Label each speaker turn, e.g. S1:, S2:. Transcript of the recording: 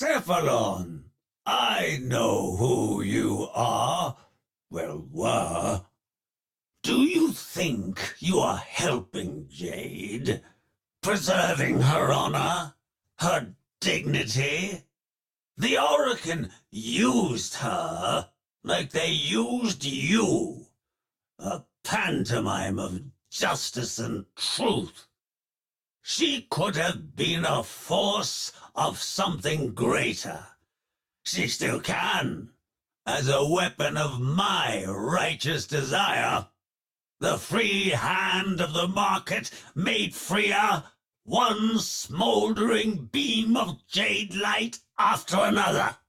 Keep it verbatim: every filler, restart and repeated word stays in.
S1: Cephalon, I know who you are. Well, were. Do you think you are helping Jade? Preserving her honor? Her dignity? The Orokin used her like they used you. A pantomime of justice and truth. She could have been a force of something greater. She still can, as a weapon of my righteous desire. The free hand of the market made freer one smoldering beam of jade light after another.